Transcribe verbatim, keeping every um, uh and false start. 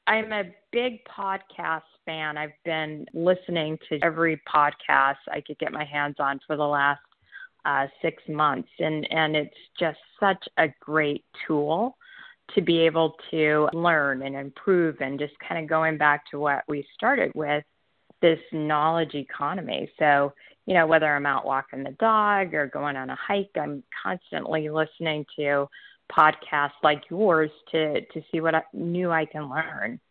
I'm a big podcast fan. I've been listening to every podcast I could get my hands on for the last uh, six months, and, and it's just such a great tool to be able to learn and improve, and just kind of going back to what we started with, this knowledge economy. So, you know, whether I'm out walking the dog or going on a hike, I'm constantly listening to podcasts like yours to, to see what I, new I can learn.